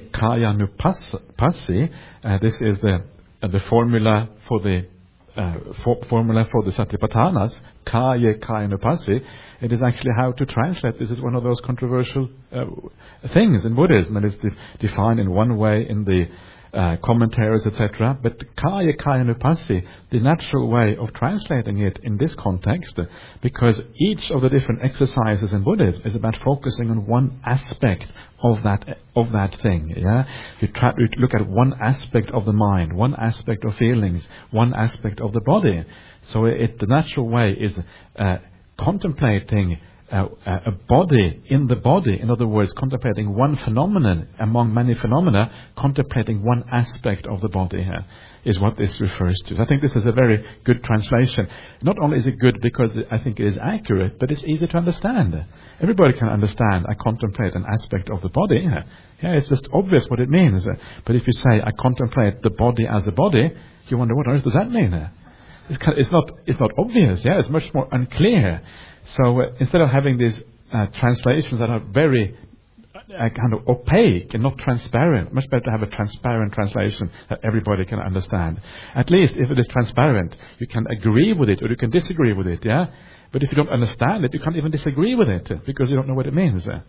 Kayanupassi. Uh, this is the uh, the formula for the uh, for, formula for the Satipatthanas. Kaya Kayanupassi. It is actually how to translate. This is one of those controversial uh, things in Buddhism, and it's de- defined in one way in the Uh, commentaries, et cetera. But Kaya Kayanupassi, the natural way of translating it in this context, uh, because each of the different exercises in Buddhism is about focusing on one aspect of that of that thing. Yeah, you try to look at one aspect of the mind, one aspect of feelings, one aspect of the body. So it, the natural way is uh, contemplating Uh, a body in the body. In other words, contemplating one phenomenon among many phenomena, contemplating one aspect of the body here is what this refers to. I think this is a very good translation. Not only is it good because I think it is accurate, but it's easy to understand. Everybody can understand, I contemplate an aspect of the body. Yeah, it's just obvious what it means. But if you say, I contemplate the body as a body, you wonder, what on earth does that mean? It's, kind of, it's not it's not obvious, yeah, it's much more unclear. So uh, instead of having these uh, translations that are very uh, kind of opaque and not transparent, much better to have a transparent translation that everybody can understand. At least if it is transparent, you can agree with it or you can disagree with it, yeah? But if you don't understand it, you can't even disagree with it uh, because you don't know what it means. Uh.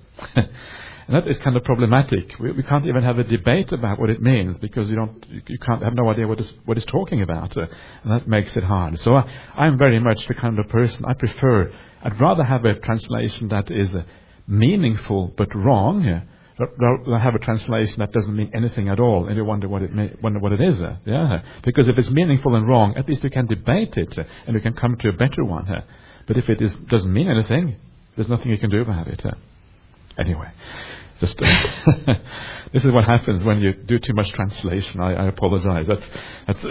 And that is kind of problematic. We, we can't even have a debate about what it means because you don't, you, you can't have no idea what it's, what it's talking about. Uh, and that makes it hard. So I, I'm very much the kind of person, I prefer I'd rather have a translation that is uh, meaningful but wrong, uh, rather have a translation that doesn't mean anything at all, and you wonder what it may, wonder what it is. Uh, yeah, because if it's meaningful and wrong, at least you can debate it, uh, and you can come to a better one. Uh, but if it is, doesn't mean anything, there's nothing you can do about it. Uh. Anyway, just uh, this is what happens when you do too much translation. I, I apologize. That's that's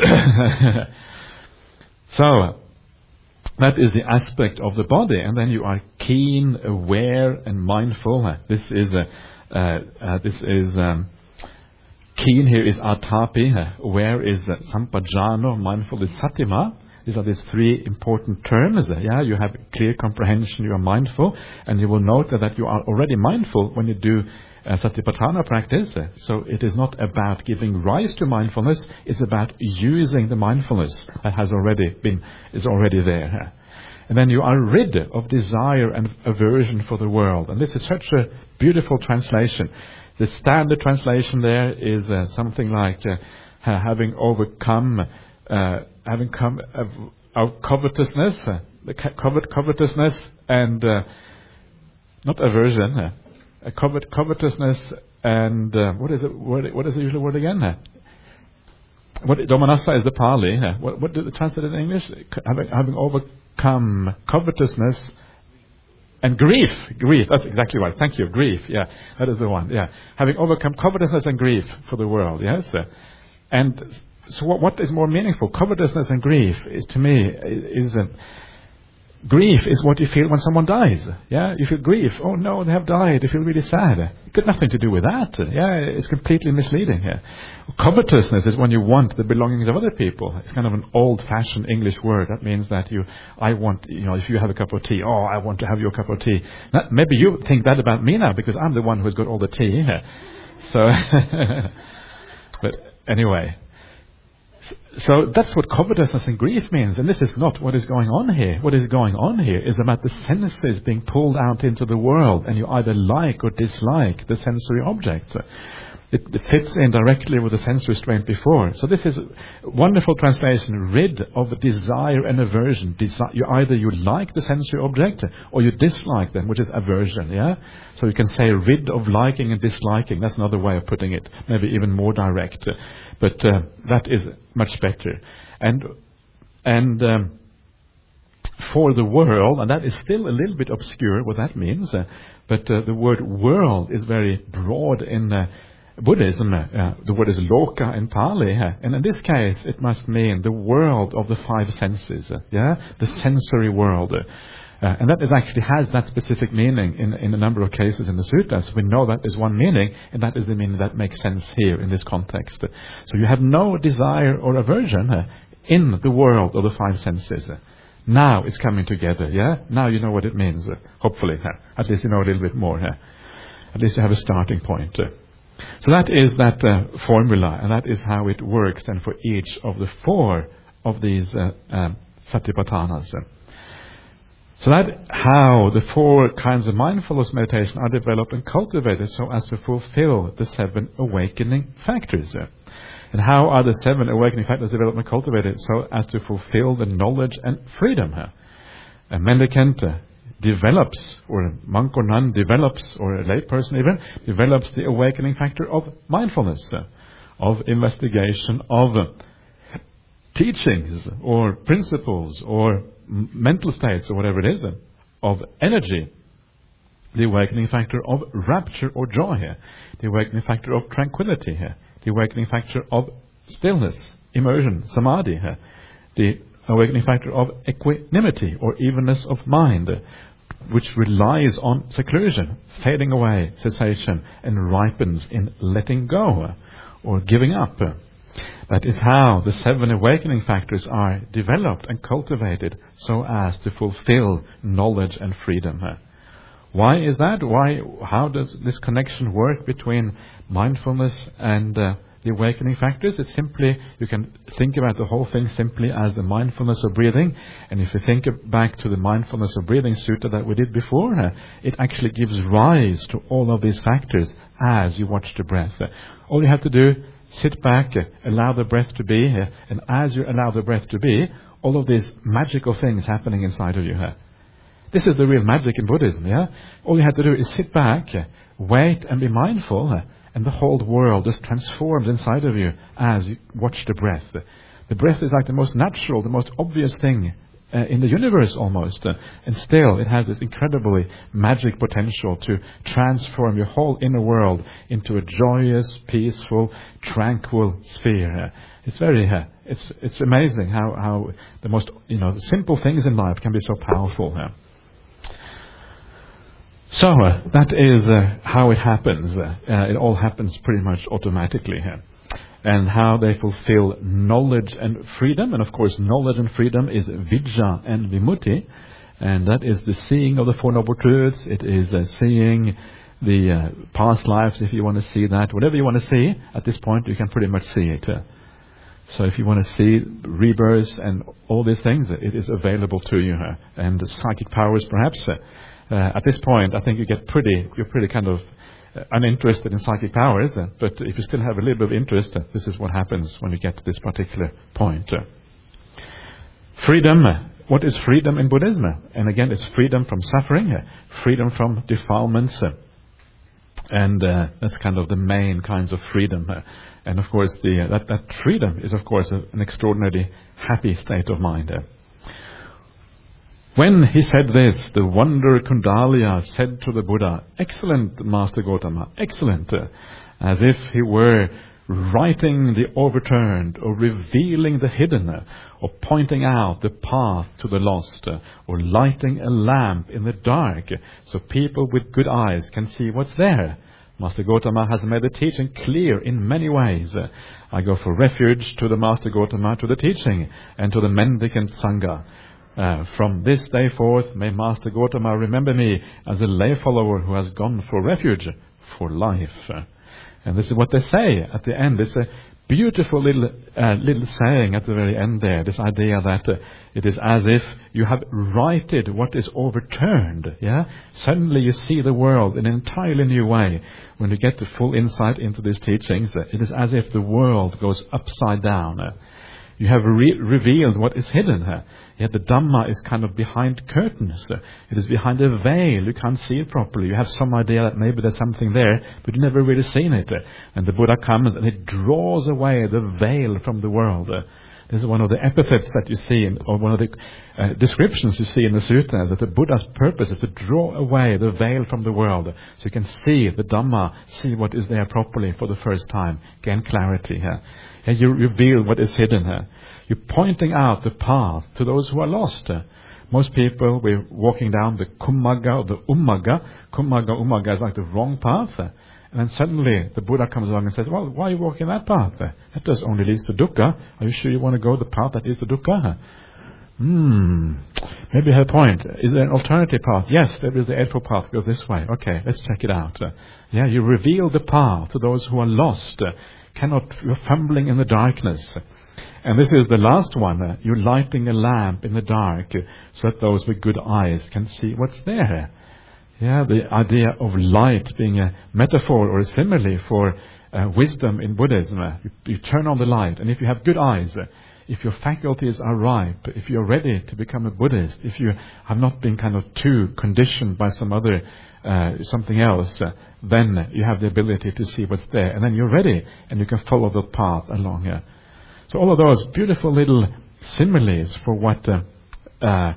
so. Uh, That is the aspect of the body, and then you are keen, aware, and mindful. This is a, uh, uh, this is um, keen. Here is atapi. Aware is uh, sampajano. Mindful is satima. These are these three important terms. Yeah, you have clear comprehension. You are mindful, and you will note that you are already mindful when you do uh, Satipatthana practice. Uh, so it is not about giving rise to mindfulness, it's about using the mindfulness that has already been, is already there. And then you are rid of desire and aversion for the world. And this is such a beautiful translation. The standard translation there is uh, something like uh, having overcome, uh, having come uh, of covetousness, uh, the covet covetousness and uh, not aversion, uh, a covet covetousness and uh, what is it? Word, what is the usual word again? Uh, what domanassa is the Pali. Uh, what, what do they translate in English? Having, having overcome covetousness and grief. Grief. That's exactly right. Thank you. Grief. Yeah, that is the one. Yeah, having overcome covetousness and grief for the world. Yes, uh, and so what, what is more meaningful? Covetousness and grief is, to me, is. Uh, Grief is what you feel when someone dies. Yeah, you feel grief. Oh no, they have died. You feel really sad. It's got nothing to do with that. Yeah, it's completely misleading. Yeah. Covetousness is when you want the belongings of other people. It's kind of an old-fashioned English word. That means that you, I want, you know, if you have a cup of tea, oh, I want to have your cup of tea. Now, maybe you think that about me now because I'm the one who's got all the tea. Yeah. So, but anyway. So that's what covetousness and grief means, and this is not what is going on here. What is going on here is about the senses being pulled out into the world, and you either like or dislike the sensory objects. It, it fits in directly with the sense restraint before. So this is a wonderful translation, rid of desire and aversion. Desi- you either you like the sensory object or you dislike them, which is aversion. Yeah. So you can say rid of liking and disliking. That's another way of putting it, maybe even more direct. But uh, that is much better. And and um, for the world, and that is still a little bit obscure what that means, uh, but uh, the word world is very broad in uh, Buddhism. Uh, the word is loka in Pali, uh, and in this case it must mean the world of the five senses, uh, yeah, the sensory world. Uh, Uh, and that is actually has that specific meaning in, in a number of cases in the suttas. We know that is one meaning, and that is the meaning that makes sense here in this context. So you have no desire or aversion uh, in the world of the five senses. Uh, now it's coming together, yeah? Now you know what it means, uh, hopefully. Uh, at least you know a little bit more. Uh, at least you have a starting point. Uh. So that is that uh, formula, and that is how it works then for each of the four of these uh, um, satipatthanas. Uh. So that how the four kinds of mindfulness meditation are developed and cultivated so as to fulfill the seven awakening factors. And how are the seven awakening factors developed and cultivated so as to fulfill the knowledge and freedom? A mendicant develops, or a monk or nun develops, or a lay person even, develops the awakening factor of mindfulness, of investigation, of teachings, or principles, or mental states, or whatever it is, of energy, the awakening factor of rapture or joy here, the awakening factor of tranquility here, the awakening factor of stillness, immersion, samadhi here, the awakening factor of equanimity or evenness of mind, which relies on seclusion, fading away, cessation, and ripens in letting go or giving up. That is how the seven awakening factors are developed and cultivated so as to fulfill knowledge and freedom. Why is that? Why? How does this connection work between mindfulness and uh, the awakening factors? It's simply, you can think about the whole thing simply as the mindfulness of breathing. And if you think back to the mindfulness of breathing sutta that we did before, uh, it actually gives rise to all of these factors as you watch the breath. Uh, all you have to do, sit back, uh, allow the breath to be, uh, and as you allow the breath to be, all of these magical things happening inside of you. Uh. This is the real magic in Buddhism, yeah? All you have to do is sit back, uh, wait and be mindful, uh, and the whole world is transformed inside of you as you watch the breath. Uh, the breath is like the most natural, the most obvious thing uh, in the universe almost. Uh, and still it has this incredibly magic potential to transform your whole inner world into a joyous, peaceful, tranquil sphere. Uh, it's very, uh, it's it's amazing how, how the most, you know, the simple things in life can be so powerful. Uh. So uh, that is uh, how it happens. Uh, uh, it all happens pretty much automatically here. And how they fulfill knowledge and freedom. And of course, knowledge and freedom is vijja and vimutti. And that is the seeing of the Four Noble Truths. It is uh, seeing the uh, past lives, if you want to see that. Whatever you want to see, at this point, you can pretty much see it. Uh, so if you want to see rebirths and all these things, it is available to you. Uh, and psychic powers, perhaps. Uh, uh, at this point, I think you get pretty, you're pretty kind of uh, uninterested in psychic powers. Uh, but if you still have a little bit of interest, uh, this is what happens when you get to this particular point. Uh, freedom. Uh, what is freedom in Buddhism? Uh, and again, it's freedom from suffering, uh, freedom from defilements. Uh, And uh, that's kind of the main kinds of freedom. Uh, and of course, the, uh, that, that freedom is, of course, a, an extraordinarily happy state of mind. Uh. When he said this, the wanderer Kundalya said to the Buddha, "Excellent, Master Gautama, excellent," uh, as if he were writing the overturned, or revealing the hidden, uh, or pointing out the path to the lost, uh, or lighting a lamp in the dark, uh, so people with good eyes can see what's there. Master Gautama has made the teaching clear in many ways. Uh, I go for refuge to the Master Gautama, to the teaching, and to the mendicant Sangha. Uh, from this day forth, may Master Gautama remember me as a lay follower who has gone for refuge for life. Uh, and this is what they say at the end. It's a beautiful little uh, little saying at the very end there. This idea that uh, it is as if you have righted what is overturned. Yeah, suddenly you see the world in an entirely new way. When you get the full insight into these teachings, uh, it is as if the world goes upside down. Uh, You have re- revealed what is hidden. Uh, yet the Dhamma is kind of behind curtains. Uh, it is behind a veil. You can't see it properly. You have some idea that maybe there's something there, but you've never really seen it. Uh, and the Buddha comes and it draws away the veil from the world. Uh, this is one of the epithets that you see, in, or one of the uh, descriptions you see in the sutras, that the Buddha's purpose is to draw away the veil from the world, so you can see the Dhamma, see what is there properly for the first time, gain clarity here. Uh, And you reveal what is hidden here. You're pointing out the path to those who are lost. Most people, we're walking down the Kumagga or the Ummagga. Kumagga, Ummagga is like the wrong path. And then suddenly the Buddha comes along and says, well, why are you walking that path? That does only leads to dukkha. Are you sure you want to go the path that is the dukkha? Hmm, maybe you have a point. Is there an alternative path? Yes, there is the Eightfold Path, goes this way. Okay, let's check it out. Yeah, you reveal the path to those who are lost. Cannot, you're fumbling in the darkness. And this is the last one. Uh, you're lighting a lamp in the dark uh, so that those with good eyes can see what's there. Yeah, the idea of light being a metaphor or a simile for uh, wisdom in Buddhism. Uh, you, you turn on the light, and if you have good eyes, uh, if your faculties are ripe, if you're ready to become a Buddhist, if you have not been kind of too conditioned by some other uh, something else, uh, then you have the ability to see what's there. And then you're ready, and you can follow the path along here. So all of those beautiful little similes for what uh, uh,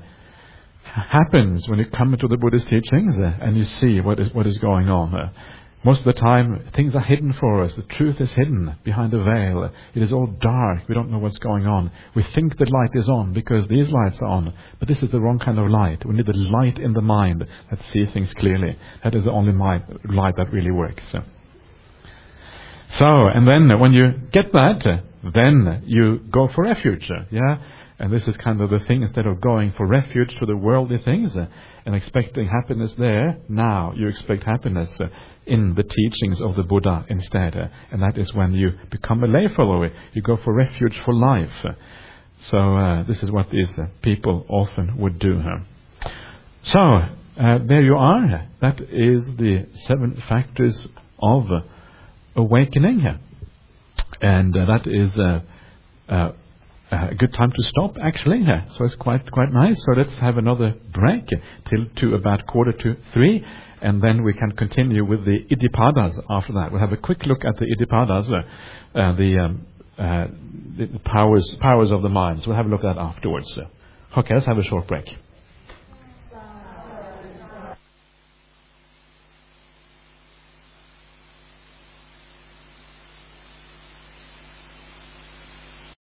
happens when you come into the Buddhist teachings uh, and you see what is what is going on. Uh, most of the time, things are hidden for us. The truth is hidden behind the veil. It is all dark. We don't know what's going on. We think the light is on because these lights are on. But this is the wrong kind of light. We need the light in the mind that sees things clearly. That is the only light, light that really works. So, and then when you get that, then you go for refuge. Yeah? And this is kind of the thing. Instead of going for refuge to the worldly things and expecting happiness there, now you expect happiness in the teachings of the Buddha instead. And that is when you become a lay follower. You go for refuge for life. So uh, this is what these uh, people often would do. Huh? So uh, there you are. That is the seven factors of uh, awakening. And uh, that is uh, uh, a good time to stop, actually. So it's quite quite nice. So let's have another break till to about quarter to three. And then we can continue with the Iddhipadas after that. We'll have a quick look at the Iddhipadas, uh, uh, the, um, uh, the powers powers of the mind. So we'll have a look at that afterwards. Okay, let's have a short break.